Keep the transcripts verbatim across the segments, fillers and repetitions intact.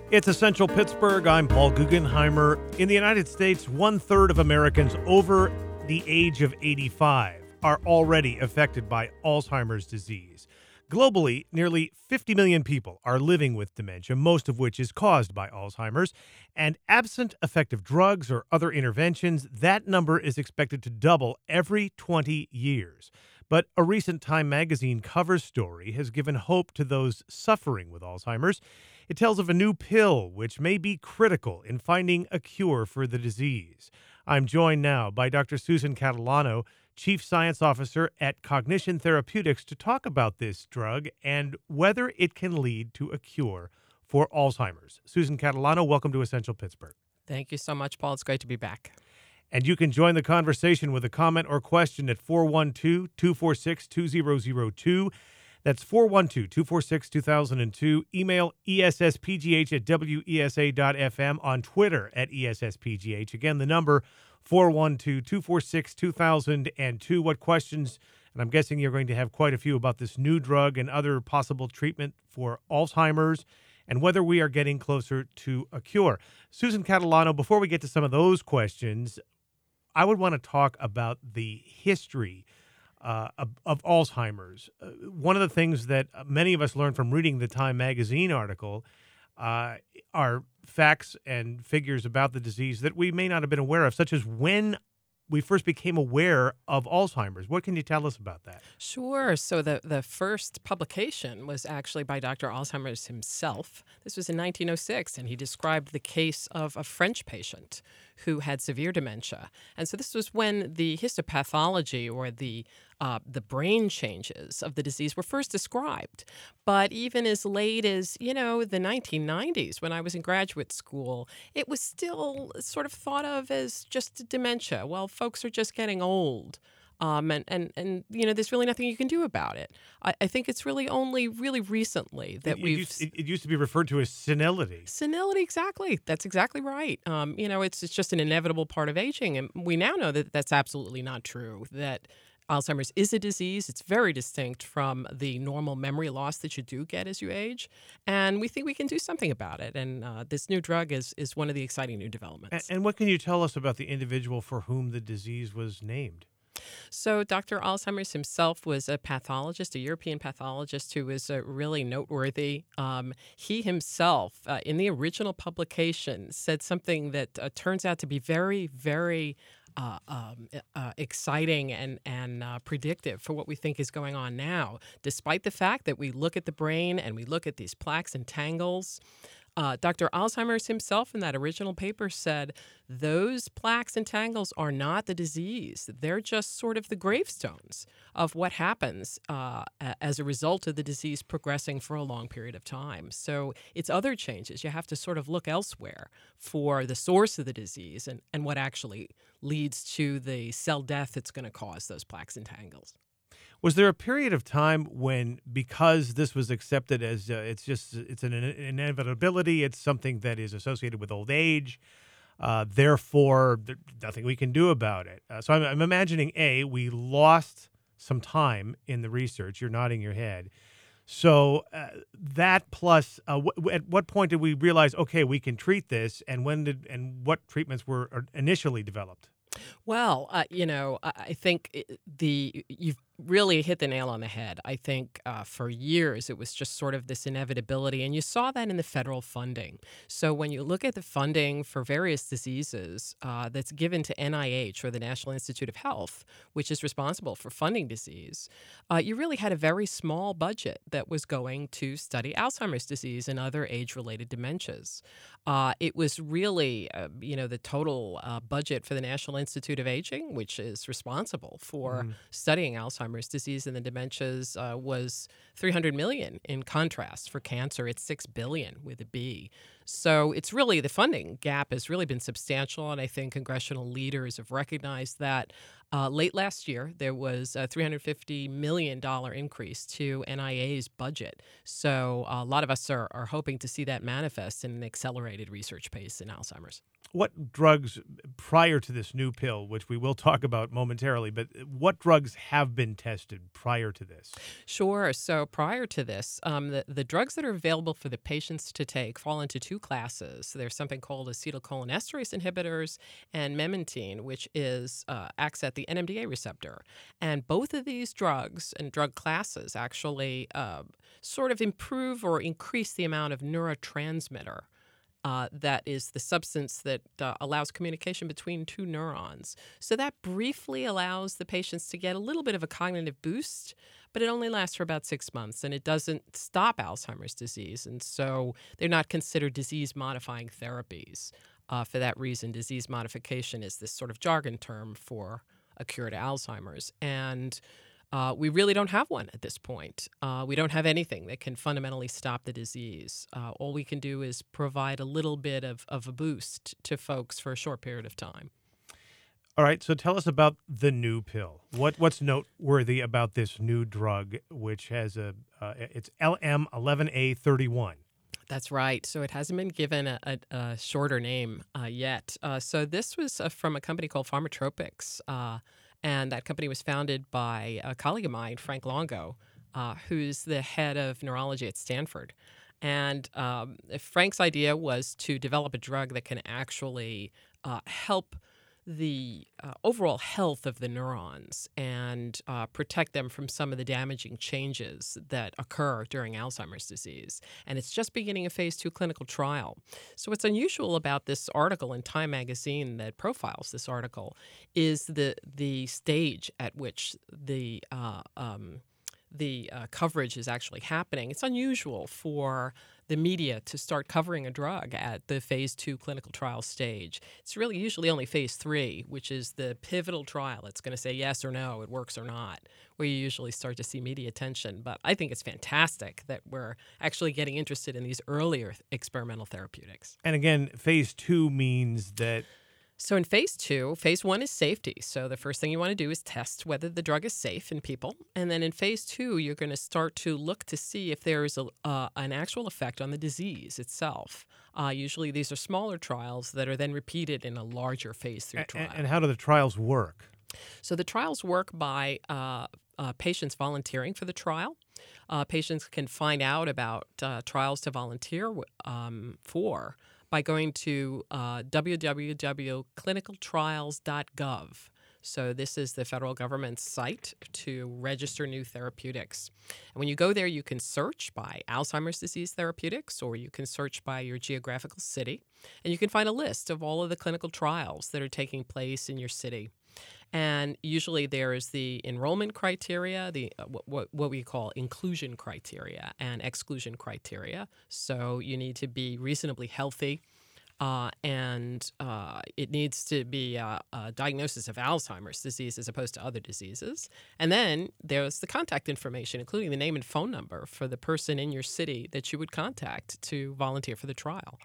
It's Essential Pittsburgh. I'm Paul Guggenheimer. In the United States, one-third of Americans over the age of eighty-five are already affected by Alzheimer's disease. Globally, nearly fifty million people are living with dementia, most of which is caused by Alzheimer's. And absent effective drugs or other interventions, that number is expected to double every twenty years. But a recent Time magazine cover story has given hope to those suffering with Alzheimer's. It tells of a new pill which may be critical in finding a cure for the disease. I'm joined now by Doctor Susan Catalano, Chief Science Officer at Cognition Therapeutics, to talk about this drug and whether it can lead to a cure for Alzheimer's. Susan Catalano, welcome to Essential Pittsburgh. Thank you so much, Paul. It's great to be back. And you can join the conversation with a comment or question at four one two, two four six, two zero zero two. That's four one two, two four six, two thousand two. Email E S S P G H at W E S A dot F M. On Twitter at E S S P G H. Again, the number four one two, two four six, two thousand two. What questions, and I'm guessing you're going to have quite a few about this new drug and other possible treatment for Alzheimer's, and whether we are getting closer to a cure. Susan Catalano, before we get to some of those questions, I would want to talk about the history uh, of, of Alzheimer's. Uh, one of the things that many of us learned from reading the Time magazine article uh, are facts and figures about the disease that we may not have been aware of, such as when we first became aware of Alzheimer's. What can you tell us about that? Sure. So the, the first publication was actually by Doctor Alzheimer's himself. This was in nineteen oh six, and he described the case of a French patient who had severe dementia. And so this was when the histopathology or the uh, the brain changes of the disease were first described. But even as late as, you know, the nineteen nineties, when I was in graduate school, it was still sort of thought of as just dementia. Well, folks are just getting old. Um, and, and, and, you know, there's really nothing you can do about it. I, I think it's really only really recently that it, it we've... Used, it, it used to be referred to as senility. Senility, exactly. That's exactly right. Um, you know, it's, it's just an inevitable part of aging. And we now know that that's absolutely not true, that Alzheimer's is a disease. It's very distinct from the normal memory loss that you do get as you age. And we think we can do something about it. And uh, this new drug is, is one of the exciting new developments. And, and what can you tell us about the individual for whom the disease was named? So Doctor Alzheimer's himself was a pathologist, a European pathologist who was uh, really noteworthy. Um, he himself, uh, in the original publication, said something that uh, turns out to be very, very uh, um, uh, exciting and, and uh, predictive for what we think is going on now, despite the fact that we look at the brain and we look at these plaques and tangles. Uh, Doctor Alzheimer's himself in that original paper said those plaques and tangles are not the disease. They're just sort of the gravestones of what happens uh, as a result of the disease progressing for a long period of time. So it's other changes. You have to sort of look elsewhere for the source of the disease and, and what actually leads to the cell death that's going to cause those plaques and tangles. Was there a period of time when, because this was accepted as uh, it's just it's an inevitability, it's something that is associated with old age, uh, therefore there's nothing we can do about it? Uh, so I'm, I'm imagining, A, we lost some time in the research. You're nodding your head. So uh, that plus, uh, w- at what point did we realize, okay, we can treat this, and when did and what treatments were initially developed? Well, uh, you know, I think the you've really hit the nail on the head. I think uh, for years it was just sort of this inevitability, and you saw that in the federal funding. So when you look at the funding for various diseases uh, that's given to N I H, or the National Institute of Health, which is responsible for funding disease, uh, you really had a very small budget that was going to study Alzheimer's disease and other age-related dementias. Uh, it was really, uh, you know, the total uh, budget for the National Institute of Aging, which is responsible for mm. studying Alzheimer's disease and the dementias, uh, was three hundred million dollars. In contrast, for cancer, it's six billion dollars with a B. So it's really, the funding gap has really been substantial, and I think congressional leaders have recognized that. Uh, late last year, there was a three hundred fifty million dollars increase to N I A's budget. So uh, a lot of us are, are hoping to see that manifest in an accelerated research pace in Alzheimer's. what drugs prior to this new pill, which we will talk about momentarily, but what drugs have been tested prior to this? Sure. So prior to this, um, the, the drugs that are available for the patients to take fall into two classes. There's something called acetylcholinesterase inhibitors and memantine, which is uh, acts at the N M D A receptor. And both of these drugs and drug classes actually uh, sort of improve or increase the amount of neurotransmitter. Uh, that is the substance that uh, allows communication between two neurons. So that briefly allows the patients to get a little bit of a cognitive boost, but it only lasts for about six months, and it doesn't stop Alzheimer's disease. And so they're not considered disease-modifying therapies. Uh, for that reason, disease modification is this sort of jargon term for a cure to Alzheimer's. And Uh, we really don't have one at this point. Uh, we don't have anything that can fundamentally stop the disease. Uh, all we can do is provide a little bit of, of a boost to folks for a short period of time. All right, so tell us about the new pill. What what's noteworthy about this new drug, which has a uh, it's L M eleven A thirty-one? That's right. So it hasn't been given a, a, a shorter name uh, yet. Uh, so this was uh, from a company called Pharmatropics. Uh, And that company was founded by a colleague of mine, Frank Longo, uh, who's the head of neurology at Stanford. And um, Frank's idea was to develop a drug that can actually uh, help the uh, overall health of the neurons and uh, protect them from some of the damaging changes that occur during Alzheimer's disease. And it's just beginning a phase two clinical trial. So what's unusual about this article in Time magazine that profiles this article is the the stage at which the uh, um, the uh, coverage is actually happening. It's unusual for the media to start covering a drug at the phase two clinical trial stage. It's really usually only phase three, which is the pivotal trial. It's going to say yes or no, it works or not, where you usually start to see media attention. But I think it's fantastic that we're actually getting interested in these earlier experimental therapeutics. And again, phase two means that So in phase two, phase one is safety. So the first thing you want to do is test whether the drug is safe in people. And then in phase two, you're going to start to look to see if there is a, uh, an actual effect on the disease itself. Uh, usually these are smaller trials that are then repeated in a larger phase three a- trial. and how do the trials work? So the trials work by uh, uh, patients volunteering for the trial. Uh, patients can find out about uh, trials to volunteer um, for by going to uh, w w w dot clinical trials dot gov. So this is the federal government's site to register new therapeutics. And when you go there, you can search by Alzheimer's disease therapeutics, or you can search by your geographical city. And you can find a list of all of the clinical trials that are taking place in your city. And usually there is the enrollment criteria, the uh, what, what we call inclusion criteria and exclusion criteria. So you need to be reasonably healthy, uh, and uh, it needs to be a, a diagnosis of Alzheimer's disease as opposed to other diseases. And then there's the contact information, including the name and phone number for the person in your city that you would contact to volunteer for the trial.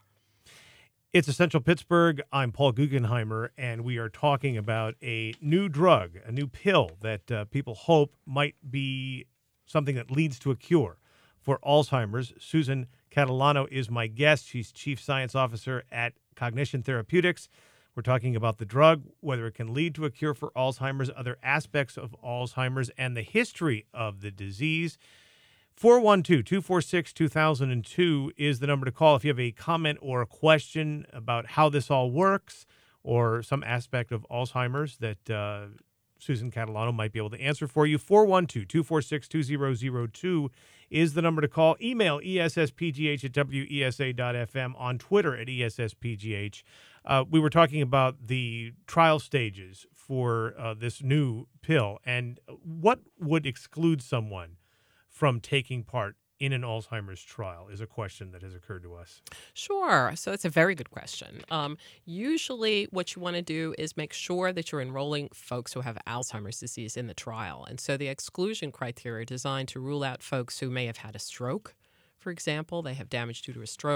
It's Essential Pittsburgh. I'm Paul Guggenheimer, and we are talking about a new drug, a new pill that uh, people hope might be something that leads to a cure for Alzheimer's. Susan Catalano is my guest. She's Chief Science Officer at Cognition Therapeutics. We're talking about the drug, whether it can lead to a cure for Alzheimer's, other aspects of Alzheimer's, and the history of the disease. four one two, two four six, two thousand two is the number to call if you have a comment or a question about how this all works or some aspect of Alzheimer's that uh, Susan Catalano might be able to answer for you. four one two, two four six, two zero zero two is the number to call. Email E S S P G H at W E S A dot F M, on Twitter at E S S P G H. Uh, we were talking about the trial stages for uh, this new pill and what would exclude someone from taking part in an Alzheimer's trial is a question that has occurred to us. Sure. So that's a very good question. Um, usually what you want to do is make sure that you're enrolling folks who have Alzheimer's disease in the trial. And so the exclusion criteria are designed to rule out folks who may have had a stroke, for example. They have damage due to a stroke,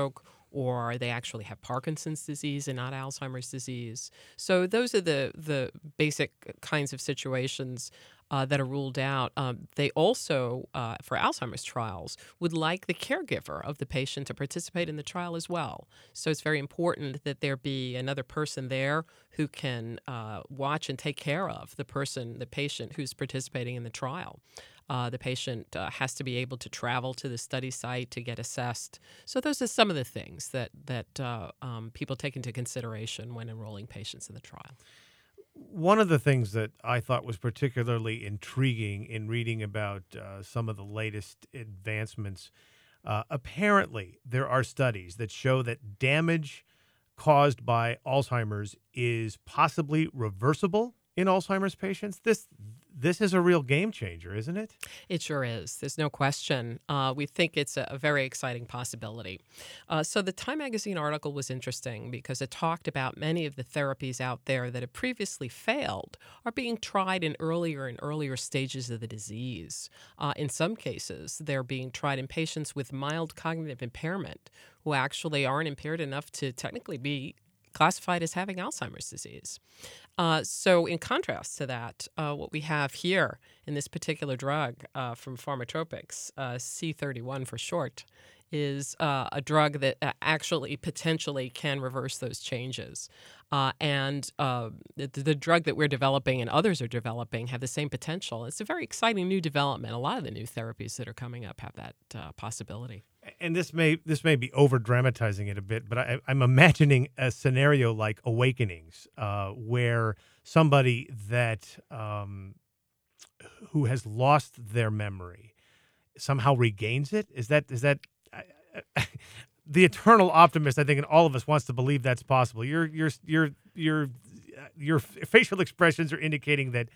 or they actually have Parkinson's disease and not Alzheimer's disease. So those are the the basic kinds of situations uh, that are ruled out. Um, they also, uh, for Alzheimer's trials, would like the caregiver of the patient to participate in the trial as well. So it's very important that there be another person there who can uh, watch and take care of the person, the patient who's participating in the trial. Uh, the patient uh, has to be able to travel to the study site to get assessed. So those are some of the things that that uh, um, people take into consideration when enrolling patients in the trial. One of the things that I thought was particularly intriguing in reading about uh, some of the latest advancements, uh, apparently there are studies that show that damage caused by Alzheimer's is possibly reversible in Alzheimer's patients. This this is a real game changer, isn't it? It sure is. There's no question. Uh, we think it's a, a very exciting possibility. Uh, so the Time magazine article was interesting because it talked about many of the therapies out there that have previously failed are being tried in earlier and earlier stages of the disease. Uh, in some cases, they're being tried in patients with mild cognitive impairment who actually aren't impaired enough to technically be classified as having Alzheimer's disease. Uh, so in contrast to that, uh, what we have here in this particular drug uh, from Pharmatropics, uh, C thirty-one for short, is uh, a drug that uh, actually potentially can reverse those changes. Uh, and uh, the, the drug that we're developing and others are developing have the same potential. It's a very exciting new development. A lot of the new therapies that are coming up have that uh, possibility. And this may this may be over dramatizing it a bit, but I, I'm imagining a scenario like Awakenings, uh, where somebody that um, who has lost their memory somehow regains it. Is that is that I, I, the eternal optimist? I think in all of us wants to believe that's possible. Your your your your your facial expressions are indicating that.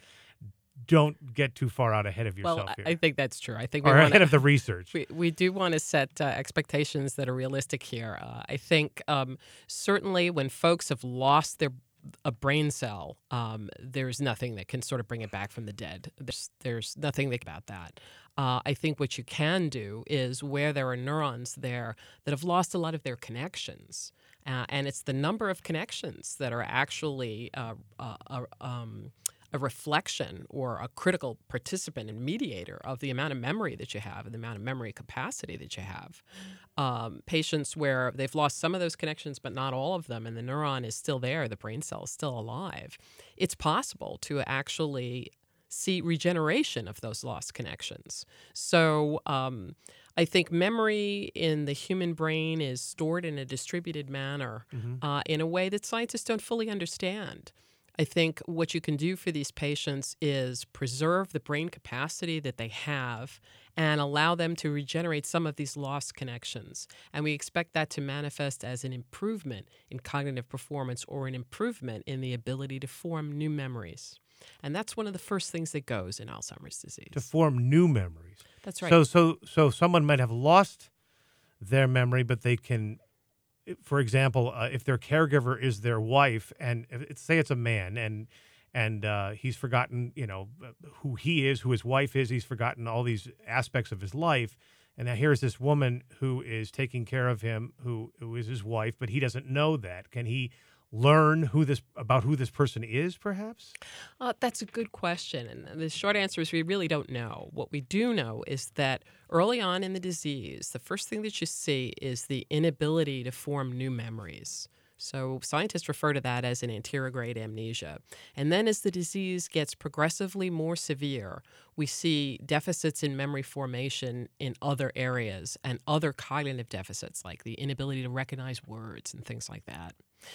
Don't get too far out ahead of yourself well, here. I think that's true. I think or we wanna, ahead of the research. We, we do want to set uh, expectations that are realistic here. Uh, I think um, certainly when folks have lost their a brain cell, um, there's nothing that can sort of bring it back from the dead. There's, there's nothing that, about that. Uh, I think what you can do is where there are neurons there that have lost a lot of their connections, uh, and it's the number of connections that are actually uh, uh, uh, um, a reflection or a critical participant and mediator of the amount of memory that you have and the amount of memory capacity that you have. Um, patients where they've lost some of those connections but not all of them and the neuron is still there, the brain cell is still alive, it's possible to actually see regeneration of those lost connections. So um, I think memory in the human brain is stored in a distributed manner mm-hmm. uh, in a way that scientists don't fully understand. I think what you can do for these patients is preserve the brain capacity that they have and allow them to regenerate some of these lost connections. And we expect that to manifest as an improvement in cognitive performance or an improvement in the ability to form new memories. And that's one of the first things that goes in Alzheimer's disease. To form new memories. That's right. So, so, so someone might have lost their memory, but they can... For example, uh, if their caregiver is their wife, and if, say it's a man, and and uh, he's forgotten, you know, who he is, who his wife is, he's forgotten all these aspects of his life, and now here's this woman who is taking care of him, who who is his wife, but he doesn't know that. Can he learn who this about who this person is, perhaps? Uh, that's a good question, and the short answer is we really don't know. What we do know is that early on in the disease, the first thing that you see is the inability to form new memories. So scientists refer to that as an anterograde amnesia. And then as the disease gets progressively more severe, we see deficits in memory formation in other areas and other cognitive deficits like the inability to recognize words and things like that.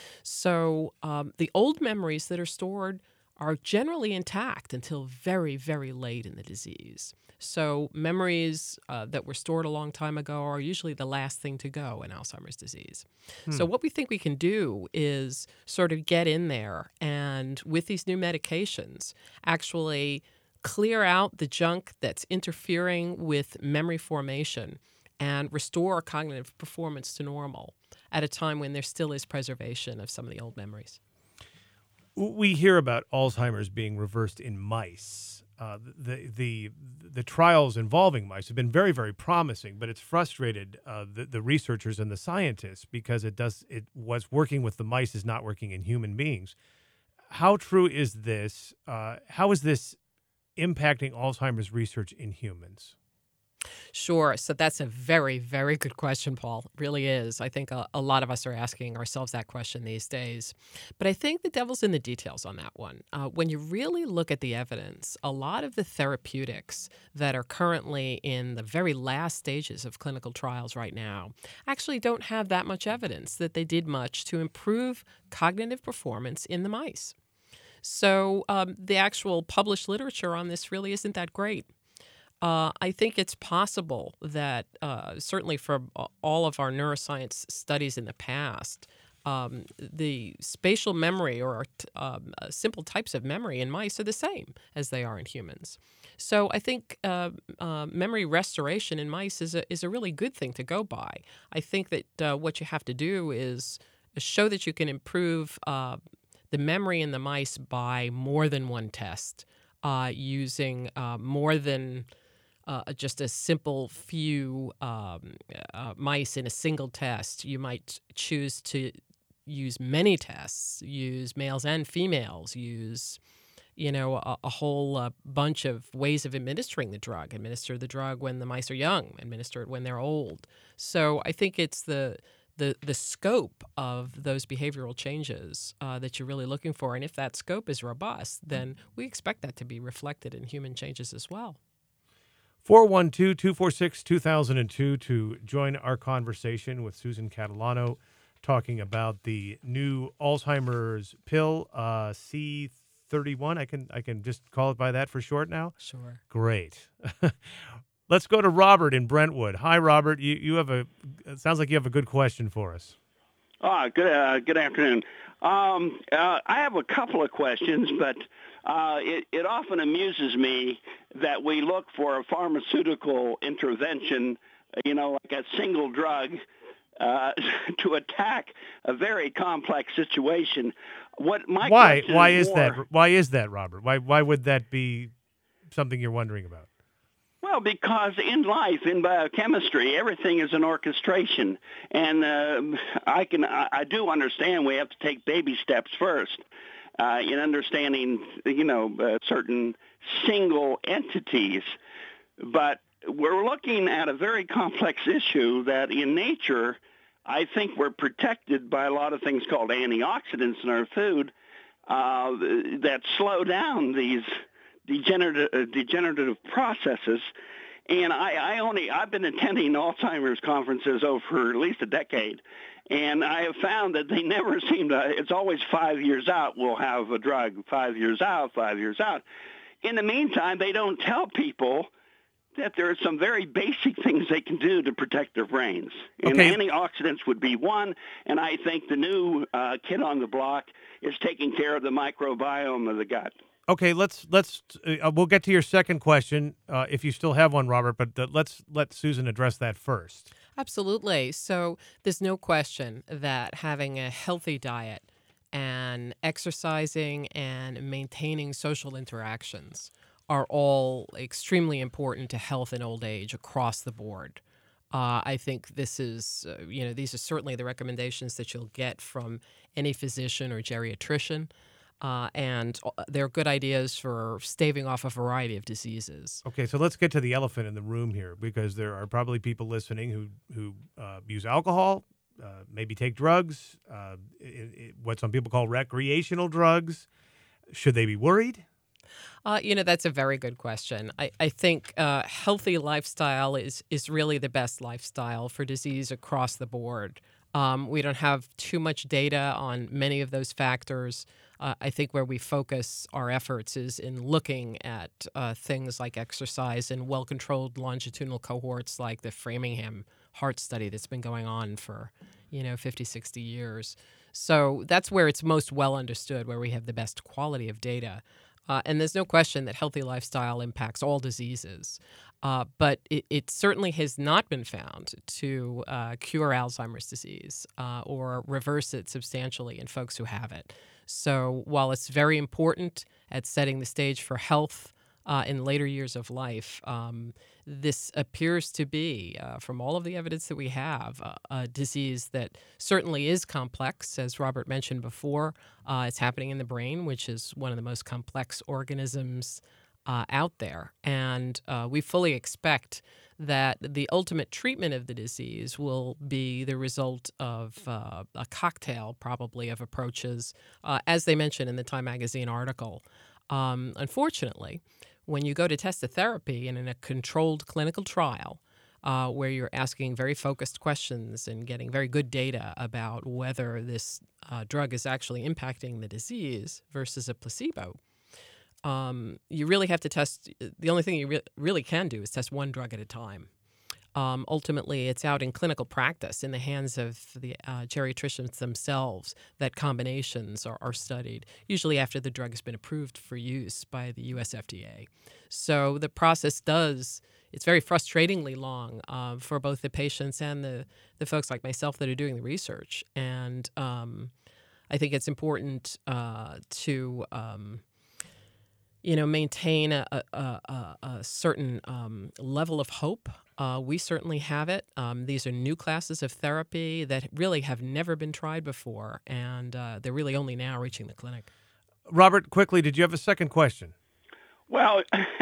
So um, the old memories that are stored are generally intact until very, very late in the disease. So memories uh, that were stored a long time ago are usually the last thing to go in Alzheimer's disease. Hmm. So what we think we can do is sort of get in there and with these new medications actually clear out the junk that's interfering with memory formation and restore cognitive performance to normal at a time when there still is preservation of some of the old memories. We hear about Alzheimer's being reversed in mice. uh, the the the trials involving mice have been very, very promising, but it's frustrated uh, the the researchers and the scientists because it does it what's working with the mice is not working in human beings. How true is this? Uh, how is this impacting Alzheimer's research in humans? Sure. So that's a very, very good question, Paul. It really is. I think a, a lot of us are asking ourselves that question these days. But I think the devil's in the details on that one. Uh, when you really look at the evidence, a lot of the therapeutics that are currently in the very last stages of clinical trials right now actually don't have that much evidence that they did much to improve cognitive performance in the mice. So um, the actual published literature on this really isn't that great. Uh, I think it's possible that uh, certainly from all of our neuroscience studies in the past, um, the spatial memory or um, uh, simple types of memory in mice are the same as they are in humans. So I think uh, uh, memory restoration in mice is a, is a really good thing to go by. I think that uh, what you have to do is show that you can improve uh, the memory in the mice by more than one test, uh, using uh, more than Uh, just a simple few um, uh, mice in a single test. You might choose to use many tests, use males and females, use, you know, a, a whole uh, bunch of ways of administering the drug. Administer the drug when the mice are young, administer it when they're old. So I think it's the the the scope of those behavioral changes uh, that you're really looking for. And if that scope is robust, then we expect that to be reflected in human changes as well. four one two, two four six, two thousand two to join our conversation with Susan Catalano talking about the new Alzheimer's pill, uh, C thirty-one. I can I can just call it by that for short now? Sure. Great. Let's go to Robert in Brentwood. Hi, Robert. You you have a it sounds like you have a good question for us. Ah, good uh, good afternoon. Um, uh, I have a couple of questions, but uh, it, it often amuses me that we look for a pharmaceutical intervention, you know, like a single drug, uh, to attack a very complex situation. What my why question why is is more, that why is that, Robert? Why why would that be something you're wondering about? Well, because in life, in biochemistry, everything is an orchestration, and uh, I can I, I do understand we have to take baby steps first uh, in understanding, you know, uh, certain single entities, but we're looking at a very complex issue that in nature, I think we're protected by a lot of things called antioxidants in our food uh, that slow down these degenerative, uh, degenerative processes. And I, I only, I've been attending Alzheimer's conferences over at least a decade, and I have found that they never seem to, it's always five years out, we'll have a drug, five years out, five years out. In the meantime, they don't tell people that there are some very basic things they can do to protect their brains. And Okay. antioxidants would be one, and I think the new uh, kid on the block is taking care of the microbiome of the gut. Okay, let's let's uh, we'll get to your second question uh, if you still have one, Robert. But uh, let's let Susan address that first. Absolutely. So there's no question that having a healthy diet and exercising and maintaining social interactions are all extremely important to health in old age across the board. Uh, I think this is, uh, you know, these are certainly the recommendations that you'll get from any physician or geriatrician. Uh, and they're good ideas for staving off a variety of diseases. Okay, so let's get to the elephant in the room here, because there are probably people listening who who uh, use alcohol, uh, maybe take drugs, uh, it, it, what some people call recreational drugs. Should they be worried? Uh, you know, that's a very good question. I, I think uh, healthy lifestyle is is really the best lifestyle for disease across the board. Um, we don't have too much data on many of those factors. Uh, I think where we focus our efforts is in looking at uh, things like exercise in well-controlled longitudinal cohorts like the Framingham Heart Study that's been going on for, you know, fifty, sixty years. So that's where it's most well understood, where we have the best quality of data. Uh, and there's no question that healthy lifestyle impacts all diseases. Uh, but it, it certainly has not been found to uh, cure Alzheimer's disease uh, or reverse it substantially in folks who have it. So while it's very important at setting the stage for health uh, in later years of life. Um, this appears to be, uh, from all of the evidence that we have, uh, a disease that certainly is complex, as Robert mentioned before. Uh, it's happening in the brain, which is one of the most complex organisms uh, out there. And uh, we fully expect that the ultimate treatment of the disease will be the result of uh, a cocktail, probably, of approaches, uh, as they mentioned in the Time Magazine article. Um, unfortunately, when you go to test a therapy and in a controlled clinical trial, uh, where you're asking very focused questions and getting very good data about whether this uh, drug is actually impacting the disease versus a placebo, Um, you really have to test. The only thing you re- really can do is test one drug at a time. Um, ultimately, it's out in clinical practice in the hands of the uh, geriatricians themselves that combinations are, are studied, usually after the drug has been approved for use by the U S F D A. So the process does, it's very frustratingly long uh, for both the patients and the, the folks like myself that are doing the research. And um, I think it's important uh, to... Um, you know, maintain a, a, a, a certain um, level of hope. Uh, we certainly have it. Um, these are new classes of therapy that really have never been tried before, and uh, they're really only now reaching the clinic. Robert, quickly, did you have a second question? Well,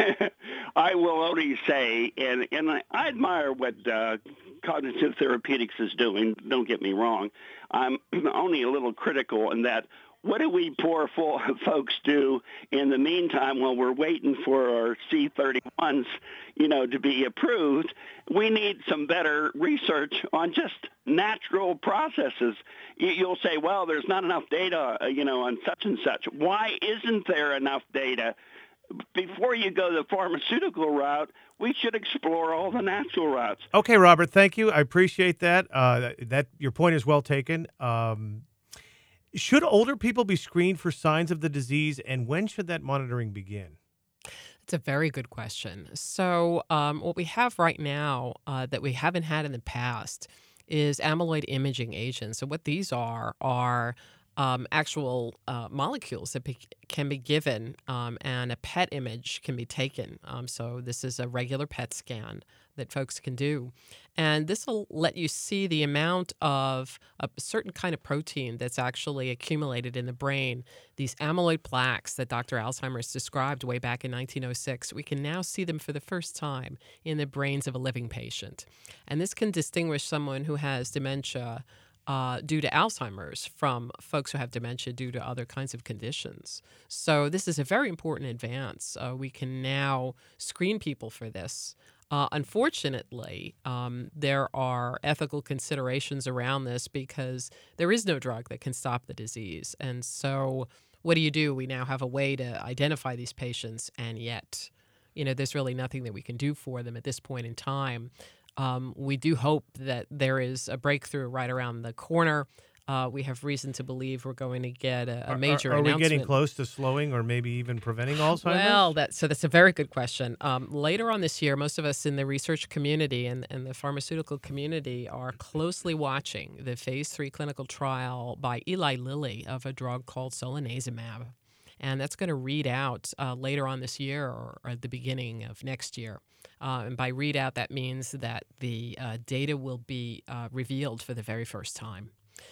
I will only say, and, and I, I admire what uh, cognitive therapeutics is doing, don't get me wrong. I'm only a little critical in that. What do we poor folks do in the meantime while we're waiting for our C thirty-ones, you know, to be approved? We need some better research on just natural processes. You'll say, well, there's not enough data, you know, on such and such. Why isn't there enough data? Before you go the pharmaceutical route, we should explore all the natural routes. Okay, Robert, thank you. I appreciate that. Uh, that your point is well taken. Um, Should older people be screened for signs of the disease, and when should that monitoring begin? It's a very good question. So um, what we have right now uh, that we haven't had in the past is amyloid imaging agents. So what these are are um, actual uh, molecules that be, can be given, um, and a P E T image can be taken. Um, so this is a regular P E T scan that folks can do. And this will let you see the amount of a certain kind of protein that's actually accumulated in the brain. These amyloid plaques that Doctor Alzheimer's described way back in nineteen oh six, we can now see them for the first time in the brains of a living patient. And this can distinguish someone who has dementia Uh, due to Alzheimer's from folks who have dementia due to other kinds of conditions. So this is a very important advance. Uh, we can now screen people for this. Uh, unfortunately, um, there are ethical considerations around this because there is no drug that can stop the disease. And so what do you do? We now have a way to identify these patients, and yet, you know, there's really nothing that we can do for them at this point in time. Um, we do hope that there is a breakthrough right around the corner. Uh, we have reason to believe we're going to get a, a major are, are, are announcement. we getting close to slowing or maybe even preventing Alzheimer's? Well, that, so that's a very good question. Um, later on this year, most of us in the research community and, and the pharmaceutical community are closely watching the phase three clinical trial by Eli Lilly of a drug called solanezumab. And that's going to read out uh, later on this year or, or at the beginning of next year. Uh, and by readout, that means that the uh, data will be uh, revealed for the very first time.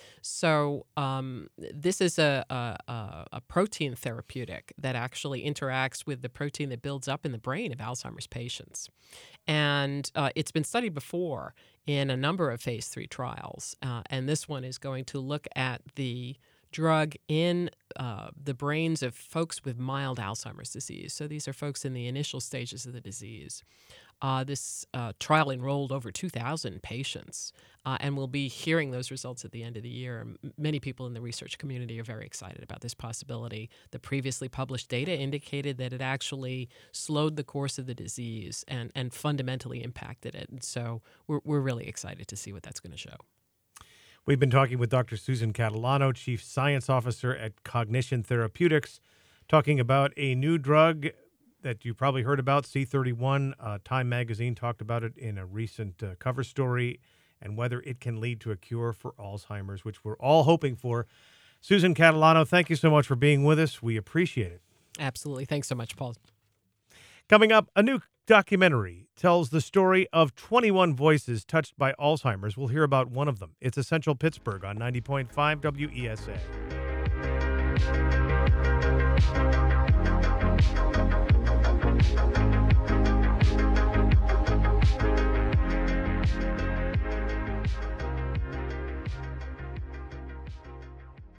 So um, this is a, a, a protein therapeutic that actually interacts with the protein that builds up in the brain of Alzheimer's patients. And uh, it's been studied before in a number of phase three trials. Uh, and this one is going to look at the drug in uh, the brains of folks with mild Alzheimer's disease. So these are folks in the initial stages of the disease. Uh, this uh, trial enrolled over two thousand patients, uh, and we'll be hearing those results at the end of the year. M- many people in the research community are very excited about this possibility. The previously published data indicated that it actually slowed the course of the disease and, and fundamentally impacted it. And so we're, we're really excited to see what that's going to show. We've been talking with Doctor Susan Catalano, Chief Science Officer at Cognition Therapeutics, talking about a new drug that you probably heard about, C thirty-one. Uh, Time Magazine talked about it in a recent uh, cover story, and whether it can lead to a cure for Alzheimer's, which we're all hoping for. Susan Catalano, thank you so much for being with us. We appreciate it. Absolutely. Thanks so much, Paul. Coming up, a new documentary tells the story of twenty-one voices touched by Alzheimer's. We'll hear about one of them. It's Essential Pittsburgh on ninety point five W E S A.